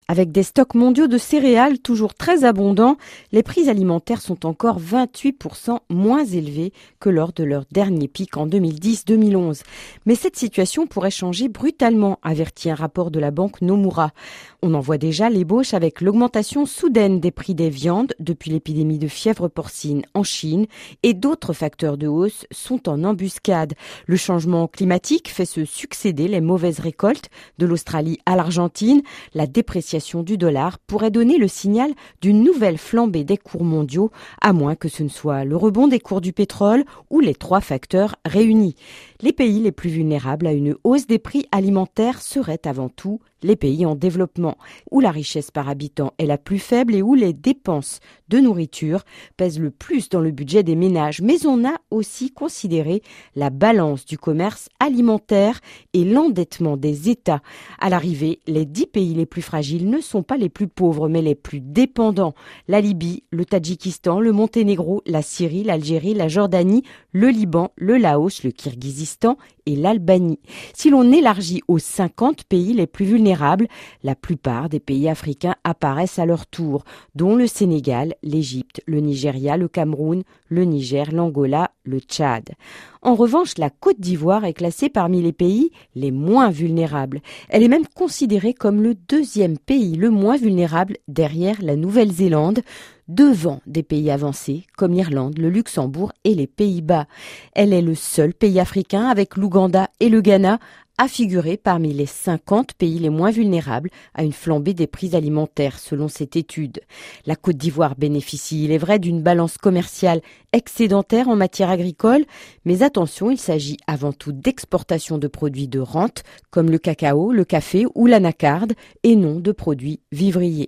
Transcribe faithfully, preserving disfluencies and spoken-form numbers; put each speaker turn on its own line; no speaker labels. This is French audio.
Avec des stocks mondiaux de céréales toujours très abondants, les prix alimentaires sont encore vingt-huit pour cent moins élevés que lors de leur dernier pic en deux mille dix deux mille onze. Mais cette situation pourrait changer brutalement, avertit un rapport de la banque Nomura. On en voit déjà l'ébauche avec l'augmentation soudaine des prix des viandes depuis l'épidémie de fièvre porcine en Chine, et d'autres facteurs de hausse sont en embuscade. Le changement climatique fait se succéder les mauvaises récoltes de l'Australie à l'Argentine. La dépréciation du dollar pourrait donner le signal d'une nouvelle flambée des cours mondiaux, à moins que ce ne soit le rebond des cours du pétrole ou les trois facteurs réunis. Les pays les plus vulnérables à une hausse des prix alimentaires seraient avant tout les pays en développement, où la richesse par habitant est la plus faible et où les dépenses de nourriture pèsent le plus dans le budget des ménages. Mais on a aussi considéré la balance du commerce alimentaire et l'endettement des États. À l'arrivée, les dix pays les plus fragiles ne sont pas les plus pauvres, mais les plus dépendants. La Libye, le Tadjikistan, le Monténégro, la Syrie, l'Algérie, la Jordanie, le Liban, le Laos, le Kirghizistan et l'Albanie. Si l'on élargit aux cinquante pays les plus vulnérables, la plupart des pays africains apparaissent à leur tour, dont le Sénégal, l'Égypte, le Nigeria, le Cameroun, le Niger, l'Angola, le Tchad. En revanche, la Côte d'Ivoire est classée parmi les pays les moins vulnérables. Elle est même considérée comme le deuxième pays le moins vulnérable derrière la Nouvelle-Zélande, devant des pays avancés comme l'Irlande, le Luxembourg et les Pays-Bas. Elle est le seul pays africain, avec l'Ouganda et le Ghana, à figurer parmi les cinquante pays les moins vulnérables à une flambée des prix alimentaires, selon cette étude. La Côte d'Ivoire bénéficie, il est vrai, d'une balance commerciale excédentaire en matière agricole, mais attention, il s'agit avant tout d'exportation de produits de rente, comme le cacao, le café ou l'anacarde, et non de produits vivriers.